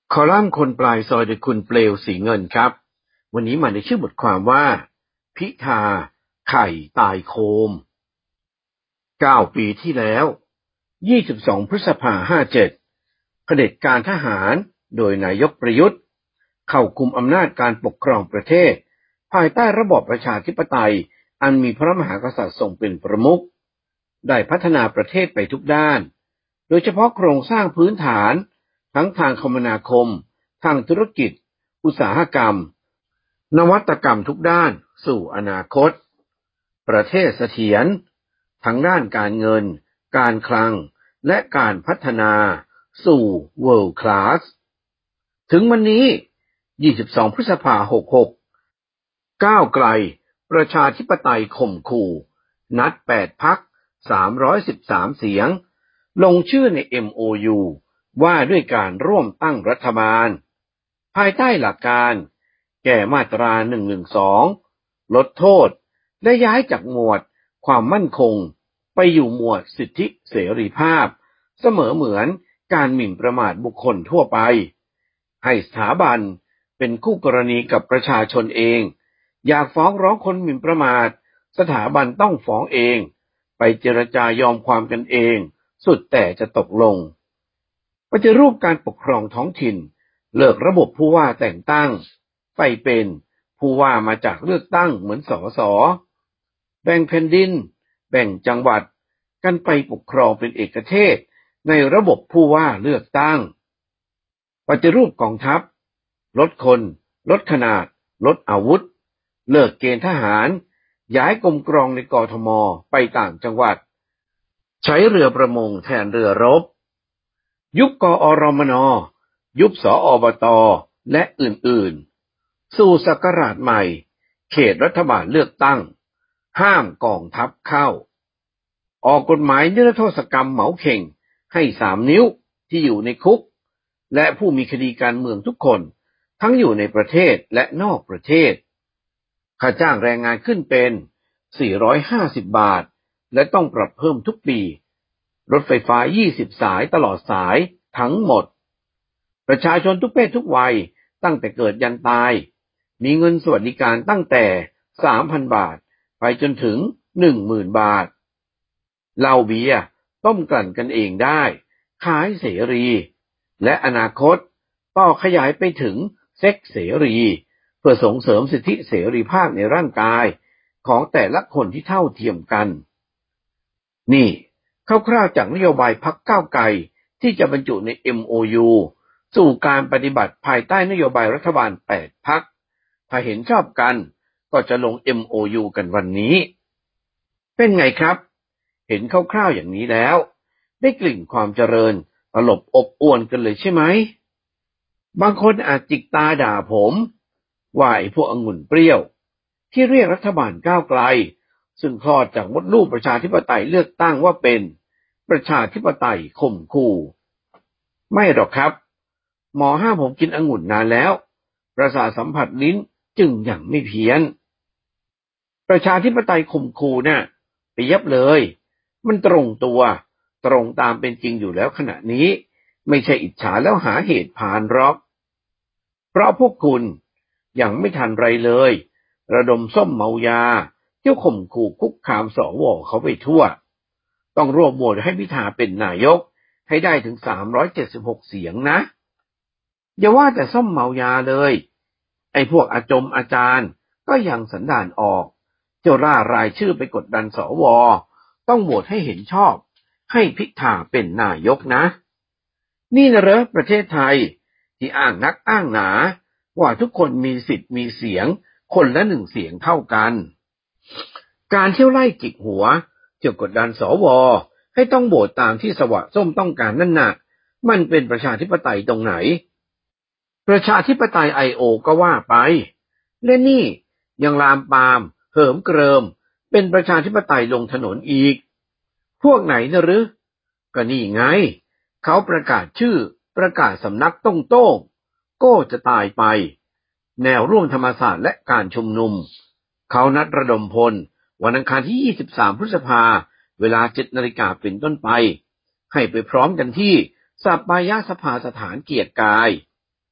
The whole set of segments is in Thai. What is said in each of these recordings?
คอลัมน์คนปลายซอยโดยคุณเปลวสีเงินครับวันนี้มาในชื่อบทความว่าพิธาไข่ตายโคม9 ปีที่แล้ว22 พฤษภาคม 57เผด็จการทหารโดยนายกประยุทธ์เข้ากุมอำนาจการปกครองประเทศภายใต้ระบอบประชาธิปไตยอันมีพระมหากษัตริย์ทรงเป็นประมุขได้พัฒนาประเทศไปทุกด้านโดยเฉพาะโครงสร้างพื้นฐานทั้งทางคมนาคมทางธุรกิจอุตสาหกรรมนวัตกรรมทุกด้านสู่อนาคตประเทศเสถียรทั้งด้านการเงินการคลังและการพัฒนาสู่ World Class ถึงวันนี้22 พฤษภาคม 66ก้าวไกลประชาธิปไตยข่มขู่นัด8พรรค313 เสียงลงชื่อใน MOU ว่าด้วยการร่วมตั้งรัฐบาลภายใต้หลักการแก้มาตรา112ลดโทษและย้ายจากหมวดความมั่นคงไปอยู่หมวดสิทธิเสรีภาพเสมอเหมือนการหมิ่นประมาทบุคคลทั่วไปให้สถาบันเป็นคู่กรณีกับประชาชนเองอยากฟ้องร้องคนหมิ่นประมาทสถาบันต้องฟ้องเองไปเจรจายอมความกันเองสุดแต่จะตกลงปฏิรูปการปกครองท้องถิ่นเลิกระบบผู้ว่าแต่งตั้งไปเป็นผู้ว่ามาจากเลือกตั้งเหมือนสสแบ่งแผ่นดินแบ่งจังหวัดกันไปปกครองเป็นเอกเทศในระบบผู้ว่าเลือกตั้งปฏิรูปกองทัพลดคนลดขนาดลดอาวุธเลิกเกณฑ์ทหารย้ายกรมกรองในกทมไปต่างจังหวัดใช้เรือประมงแทนเรือรบยุบกอรมนยุบสอบตและอื่นๆสู่ศักราชใหม่เขตรัฐบาลเลือกตั้งห้ามกองทัพเข้าออกกฎหมายนิรโทษกรรมเหมาเข่งให้3 นิ้วที่อยู่ในคุกและผู้มีคดีการเมืองทุกคนทั้งอยู่ในประเทศและนอกประเทศค่าจ้างแรงงานขึ้นเป็น450 บาทและต้องปรับเพิ่มทุกปีรถไฟฟ้า20 สายตลอดสายทั้งหมดประชาชนทุกเพศทุกวัยตั้งแต่เกิดยันตายมีเงินสวัสดิการตั้งแต่ 3,000 บาทไปจนถึง 10,000 บาทเหล้าเบียร์ต้มกลั่นกันเองได้ขายเสรีและอนาคตต่อขยายไปถึงเซ็กเสรีเพื่อส่งเสริมสิทธิเสรีภาพในร่างกายของแต่ละคนที่เท่าเทียมกันนี่คร่าวๆจากนโยบายพรรคก้าวไกลที่จะบรรจุใน MOU สู่การปฏิบัติภายใต้นโยบายรัฐบาล8 พรรคถ้าเห็นชอบกันก็จะลง MOU กันวันนี้เป็นไงครับเห็นคร่าวๆอย่างนี้แล้วได้กลิ่นความเจริญตลบอบอวลกันเลยใช่ไหมบางคนอาจจิกตาด่าผมว่าไอ้พวกองุ่นเปรี้ยวที่เรียกรัฐบาลก้าวไกลซึ่งคลอดจากมดลูกประชาธิปไตยเลือกตั้งว่าเป็นประชาธิปไตยข่มขู่ไม่หรอกครับหมอห้ามผมกินองุ่นนานแล้วประสาทสัมผัสลิ้นจึงยังไม่เพี้ยนประชาธิปไตยข่มขู่น่ะไปยับเลยมันตรงตัวตรงตามเป็นจริงอยู่แล้วขณะนี้ไม่ใช่อิจฉาแล้วหาเหตุผานหรอกเพราะพวกคุณยังไม่ทันไรเลยระดมส้มเมายาเที่ยวข่มขู่คุกคามสวเขาไปทั่วต้องรวบโหวตให้พิธาเป็นนายกให้ได้ถึง376 เสียงนะอย่าว่าแต่ส้มเมายาเลยไอ้พวกอาจารย์ก็ยังสันดานออกเจ้าล่ารายชื่อไปกดดันสวต้องโหวตให้เห็นชอบให้พิธาเป็นนายกนะนี่นะเหรอประเทศไทยที่อ้างนักอ้างหนาว่าทุกคนมีสิทธิ์มีเสียงคนละ1 เสียงเท่ากันการเที่ยวไล่จิกหัวเที่ยวกดดันสวให้ต้องโหวตตามที่สวส้มต้องการนั่นน่ะมันเป็นประชาธิปไตยตรงไหนประชาธิปไตย IO ก็ว่าไปและนี่ยังลามปามเหิมเกริมเป็นประชาธิปไตยลงถนนอีกพวกไหนนะหรือก็นี่ไงเขาประกาศชื่อประกาศสำนักโต้งโก้จะตายไปแนวร่วมธรรมศาสตร์และการชุมนุมเขานัดระดมพลวันอังคารที่23 พฤษภาคมเวลา 7 นาฬิกาเป็นต้นไปให้ไปพร้อมกันที่สัปปายสภาสถานเกียรติกาย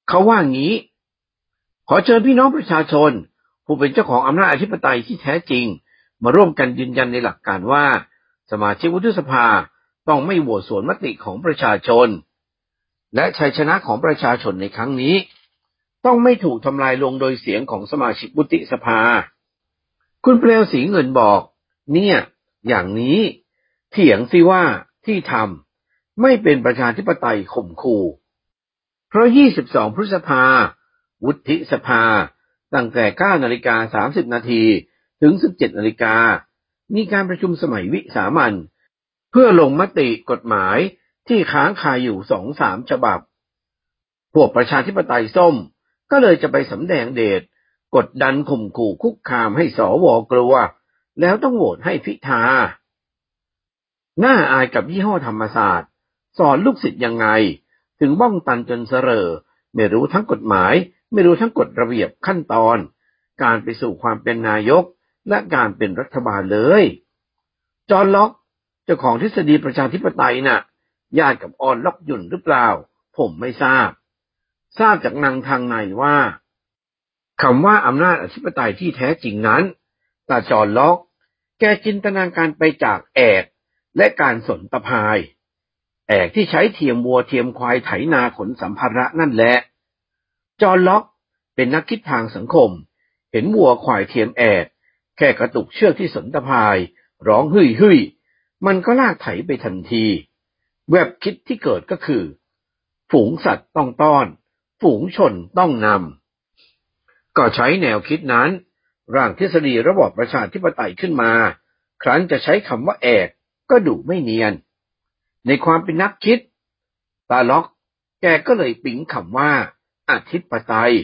เขาว่างี้ขอเชิญพี่น้องประชาชนผู้เป็นเจ้าของอำนาจอธิปไตยที่แท้จริงมาร่วมกันยืนยันในหลักการว่าสมาชิกวุฒิสภาต้องไม่โหวตสวนมติของประชาชนและชัยชนะของประชาชนในครั้งนี้ต้องไม่ถูกทำลายลงโดยเสียงของสมาชิกวุฒิสภาคุณเปลวศรีเงินบอกเนี่ยอย่างนี้เถียงสิว่าที่ทำไม่เป็นประชาธิปไตยข่มขู่เพราะ22พฤษภาวุฒิสภาตั้งแต่ 9:30 นาทีถึง 17:00 นาฬิกามีการประชุมสมัยวิสามัญเพื่อลงมติกฎหมายที่ค้างคาอยู่ 2-3 ฉบับพวกประชาธิปไตยส้มก็เลยจะไปสำแดงเดชกดดันข่มขู่คุกคามให้สวกลัวแล้วต้องโหวตให้พิธาน่าอายกับยี่ห้อธรรมศาสตร์สอนลูกศิษย์ยังไงถึงบ้องตันจนเสร่อไม่รู้ทั้งกฎหมายไม่รู้ทั้งกฎระเบียบขั้นตอนการไปสู่ความเป็นนายกและการเป็นรัฐบาลเลยจอห์นล็อกเจ้าของทฤษฎีประชาธิปไตยน่ะญาติกับออนล็อกหยุ่นหรือเปล่าผมไม่ทราบจากนางทางในว่าคำว่าอำนาจอธิปไตยที่แท้จริงนั้นตาจอห์นล็อกแกจินตนาการไปจากแอกและการสนตะพายแอกที่ใช้เทียมวัวเทียมควายไถนาขนสัมภาระนั่นแหละจอห์นล็อกเป็นนักคิดทางสังคมเห็นวัวควายเทียมแอกแค่กระตุกเชือกที่สนตะพายร้องฮึ่ยฮึ่ยมันก็ลากไถไปทันทีแวบคิดที่เกิดก็คือฝูงสัตว์ต้องต้อนฝูงชนต้องนำก็ใช้แนวคิดนั้นร่างทฤษฎีระบอบประชาธิปไตยขึ้นมาครั้นจะใช้คำว่าแอกก็ดูไม่เนียนในความเป็นนักคิดตาล็อกแกก็เลยปิ๊งคำว่าอธิปไตย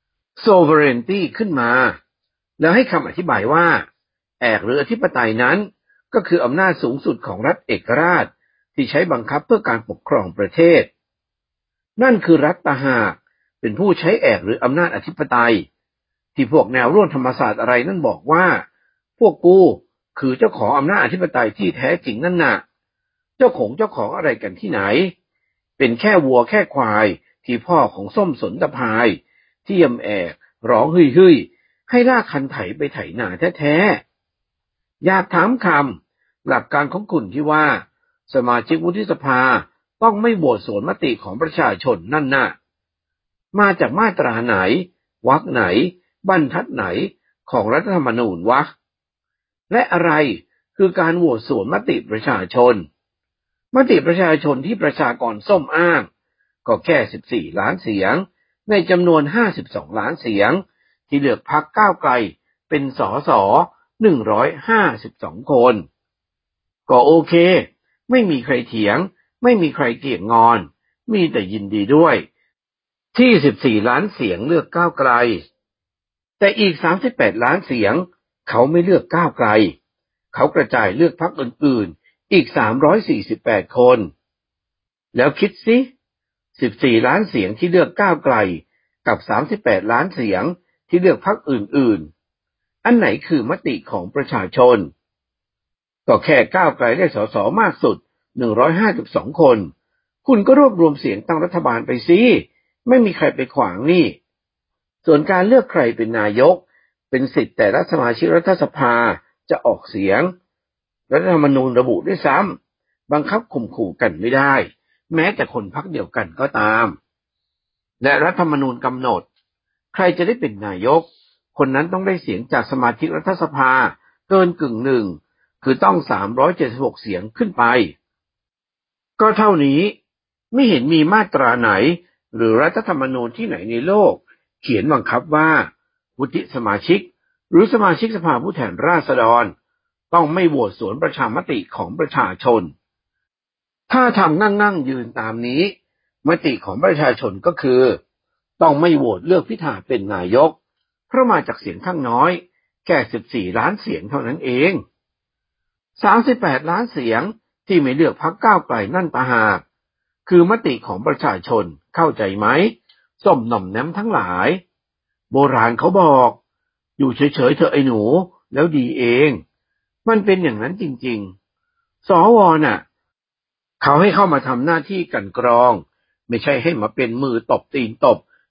sovereignty ขึ้นมาแล้วให้คำอธิบายว่าแอกหรืออธิปไตยนั้นก็คืออำนาจสูงสุดของรัฐเอกราชที่ใช้บังคับเพื่อการปกครองประเทศนั่นคือรัฐต่างหากเป็นผู้ใช้แอกหรืออำนาจอธิปไตยที่พวกแนวร่วมธรรมศาสตร์อะไรนั่นบอกว่าพวกกูคือเจ้าของอำนาจอธิปไตยที่แท้จริงนั่นน่ะเจ้าของอะไรกันที่ไหนเป็นแค่วัวแค่ควายที่พ่อของส้มสนตะพายที่ยำแอกร้องฮึ่ยให้ลากคันไถไปไถนาแท้ๆอยากถามคำหลักการของคุณที่ว่าสมาชิกวุฒิสภาต้องไม่โหวตสวนมติของประชาชนนั่นน่ะมาจากมาตราไหนวรรคไหนบรรทัดไหนของรัฐธรรมนูญวะและอะไรคือการโหวตสวนมติประชาชนมติประชาชนที่ประชากรส้มอ้างก็แค่14ล้านเสียงในจำนวน52ล้านเสียงที่เลือกพรรคก้าวไกลเป็นสส152คนก็โอเคไม่มีใครเถียงไม่มีใครเกี่ยงงอนมีแต่ยินดีด้วยที่14ล้านเสียงเลือกก้าวไกลแต่อีก38ล้านเสียงเขาไม่เลือกก้าวไกลเขากระจายเลือกพรรคอื่นๆอีก348คนแล้วคิดสิ14ล้านเสียงที่เลือกก้าวไกลกับ38ล้านเสียงที่เลือกพรรคอื่นๆอันไหนคือมติของประชาชนก็แค่ก้าวไกลได้ส.ส.มากสุด152คนคุณก็รวบรวมเสียงตั้งรัฐบาลไปสิไม่มีใครไปขวางนี่ส่วนการเลือกใครเป็นนายกเป็นสิทธิ์แต่ละสมาชิกรัฐสภาจะออกเสียงรัฐธรรมนูญระบุด้วยซ้ำบังคับข่มขู่กันไม่ได้แม้แต่คนพรรคเดียวกันก็ตามและรัฐธรรมนูญกำหนดใครจะได้เป็นนายกคนนั้นต้องได้เสียงจากสมาชิกรัฐสภาเกินกึ่งหนึ่งคือต้อง376เสียงขึ้นไปก็เท่านี้ไม่เห็นมีมาตราไหนหรือรัฐธรรมนูญที่ไหนในโลกเขียนบังคับว่าวุฒิสมาชิกหรือสมาชิกสภาผู้แทนราษฎรต้องไม่โหวตสวนประชามติของประชาชนถ้าทำนั่งยืนตามนี้มติของประชาชนก็คือต้องไม่โหวตเลือกพิธาเป็นนายกเพราะมาจากเสียงข้างน้อยแค่14ล้านเสียงเท่านั้นเอง38ล้านเสียงที่ไม่เลือกพรรคก้าวไกลนั่นต่างหากคือมติของประชาชนเข้าใจไหมส้มหน่อมแนมทั้งหลายโบราณเขาบอกอยู่เฉยๆเถอะไอ้หนูแล้วดีเองมันเป็นอย่างนั้นจริงๆสว.น่ะเขาให้เข้ามาทำหน้าที่กลั่นกรองไม่ใช่ให้มาเป็นมือตบตีนตบ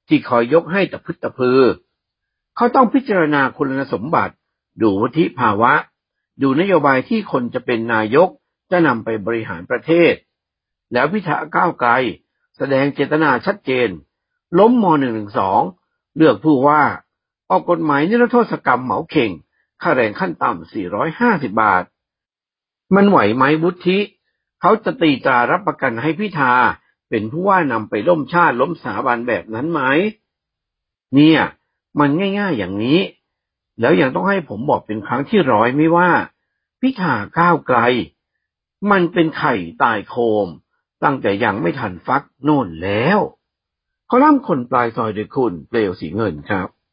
ที่คอยยกให้ตะพึดตะพือเขาต้องพิจารณาคุณสมบัติดูวุฒิภาวะดูนโยบายที่คนจะเป็นนายกจะนำไปบริหารประเทศแล้วพิธาก้าวไกลแสดงเจตนาชัดเจนล้มม.112เลือกผู้ว่าออกกฎหมายนิรโทษกรรมเหมาเข่งค่าแรงขั้นต่ำ450 บาทมันไหวไหมวุฒิเขาจะตีตรารับประกันให้พิธาเป็นผู้ว่านำไปล้มชาติล้มสถาบันแบบนั้นไหมเนี่ยมันง่ายๆอย่างนี้แล้วยังต้องให้ผมบอกเป็นครั้งที่100ไม่ว่าพิธาก้าวไกลมันเป็นไข่ตายโคมตั้งแต่ยังไม่ทันฟักโน่นแล้วคอลัมน์คนปลายซอยโดยคุณเปลวสีเงินครับ